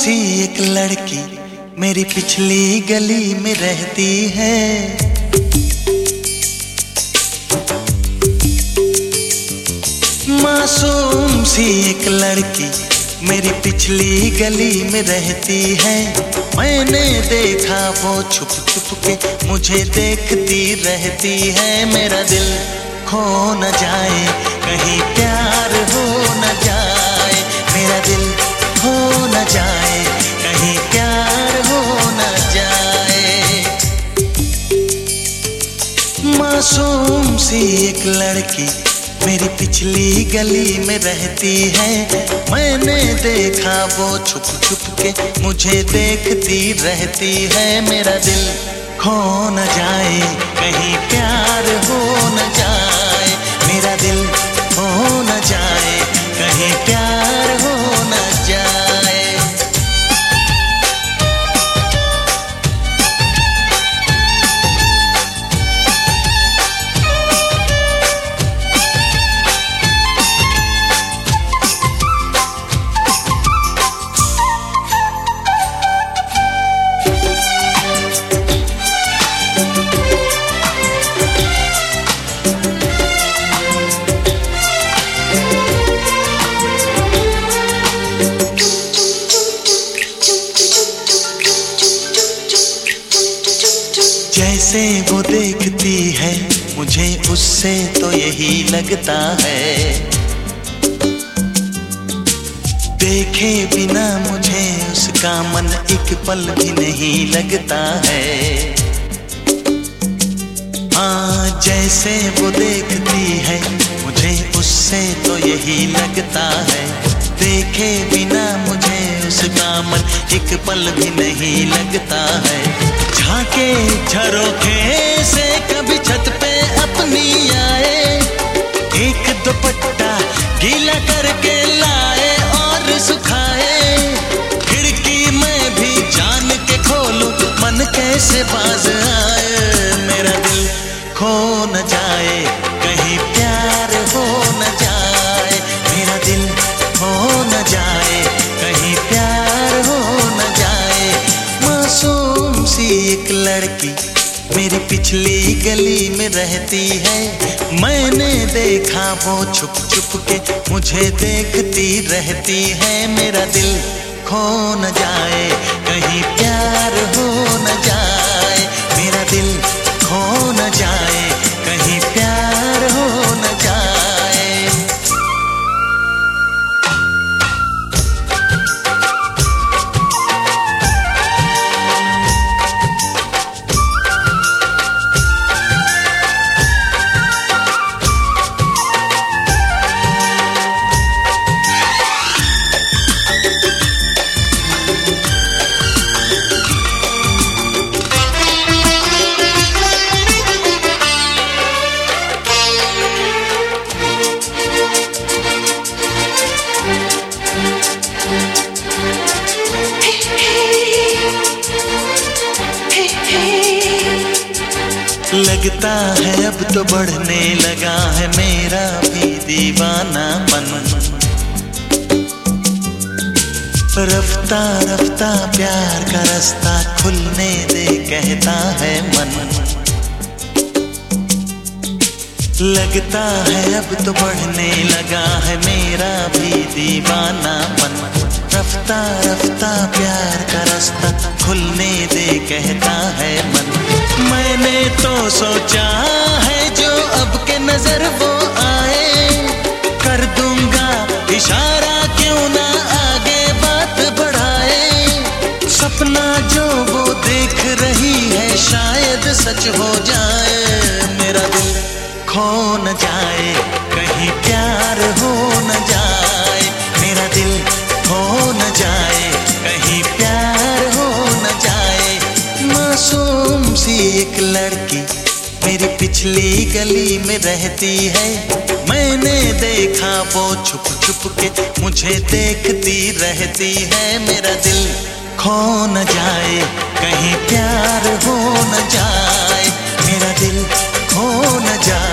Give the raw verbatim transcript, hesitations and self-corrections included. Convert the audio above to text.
सी एक लड़की मेरी पिछली गली में रहती है। मासूम सी एक लड़की मेरी पिछली गली में रहती है। मैंने देखा वो छुप छुप के मुझे देखती रहती है। मेरा दिल खो न जाए, कहीं प्यार हो न जाए। मेरा दिल खो न जाए, कहीं प्यार हो न जाए। मासूम सी एक लड़की मेरी पिछली गली में रहती है। मैंने देखा वो छुप छुप के मुझे देखती रहती है। मेरा दिल खो न जाए, कहीं प्यार हो न जाए। मेरा दिल खो न जाए, कहीं प्यार हो न जाए। जैसे वो देखती है मुझे उससे तो यही लगता है। देखे बिना मुझे उसका मन एक पल भी नहीं लगता है। हाँ, जैसे वो देखती है मुझे उससे तो यही लगता है। देखे बिना मुझे उसका मन एक पल भी नहीं लगता है। झांके झरोखे से कभी छत पे अपनी आए, एक दुपट्टा गीला करके लाए और सुखाए। खिड़की में भी जान के खोलूं, मन कैसे बाज आए। मेरा दिल खो न जाए, कहीं प्यार हो न जाए। मेरा दिल खो न जाए, कहीं प्यार हो न जाए। मासूम सी एक लड़की मेरी पिछली गली में रहती है। मैंने देखा वो छुप छुप के मुझे देखती रहती है। मेरा दिल खो न जाए, कहीं प्यार हो न जाए। मेरा दिल खो न जाए, कहीं प्यार हो न जाए। लगता है अब तो बढ़ने लगा है मेरा भी दीवानापन। रफ्ता रफ्ता प्यार का रास्ता खुलने दे कहता है मन। लगता है अब तो बढ़ने लगा है मेरा भी दीवानापन। रफ्ता रफ्ता प्यार का रास्ता खुलने दे कहता है मन। मैंने तो सोचा है जो अब के नजर वो आए, कर दूंगा इशारा क्यों ना आगे बात बढ़ाए। सपना जो वो देख रही है शायद सच हो जाए। मेरा दिल खो न जाए, कहीं प्यार हो न जाए। मेरा दिल खो न जाए, कहीं प्यार हो न जाए। मासूम सी एक लड़की मेरी पिछली गली में रहती है। मैंने देखा वो छुप छुप के मुझे देखती रहती है। मेरा दिल खो न जाए, कहीं प्यार हो न जाए। मेरा दिल खो न जाए।